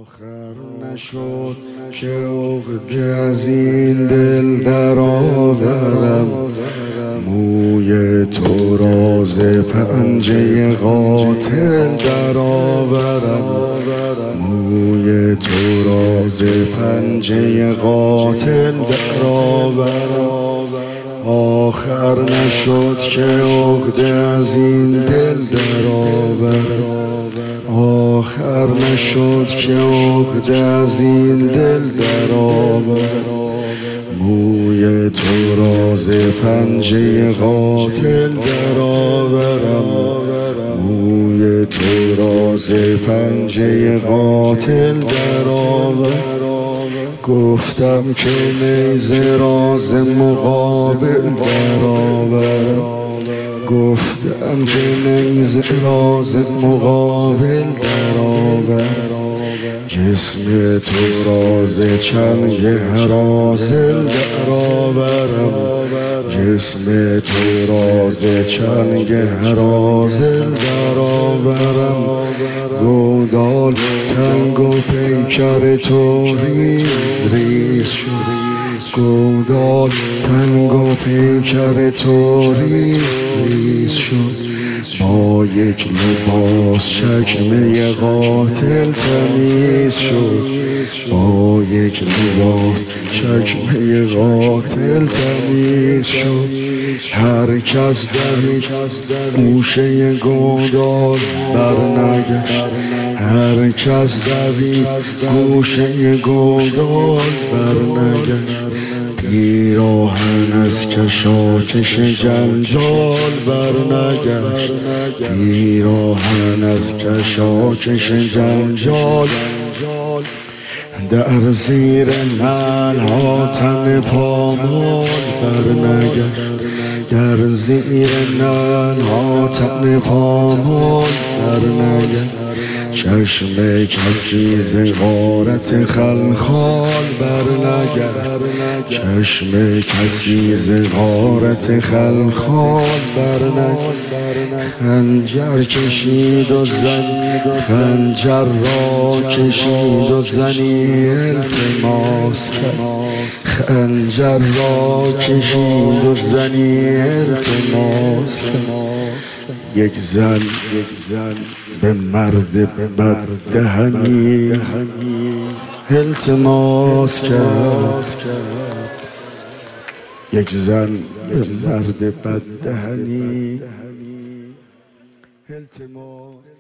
آخر نشد که عقده از این دل در آورم، موی تو راز پنجه قاتل در آورم، موی تو راز پنجه قاتل در آورم. آخر نشد که عقده از این دل در آورم، آخر نشد که عقده از این دل در آورم، موی تو راز پنجه قاتل در آورم، موی تو راز پنجه قاتل در آورم. گفتم که نیزه راز مقابل در آورم، گفتم که نیزه راز مقابل در آورم، جسم تو راز چنگ هرازل در آورم، جسم تو راز چنگ هرازل در آورم. گودال تنگ و پیکر تو ریز ریز شد، گودال تنگ و پیکر تو ریز ریز شد، با یک لباس چکمه قاتل تمیز شد، با یک لباس چکمه قاتل تمیز شد. هر کس دوید گوشه گودال برنگشت، هر کس دوید گوشه گودال برنگشت، پیراهن از کشاکش جنجال برنگشت، پیراهن از کشاکش جنجال. در زیر نعلها تن پامال برنگشت، در زیر نعلها تن پامال برنگشت، چشم کسی ز غارت خلخال برنگشت، چشم کسی ز غارت خلخال برنگشت. خنجر کشید و زن، خنجر را کشید و زنی التماس کرد، خنجر را کشید و زنی التماس کرد. یک زن به مرد بد دهنی التماس کرد، یک زن به مرد بد دهنی التماس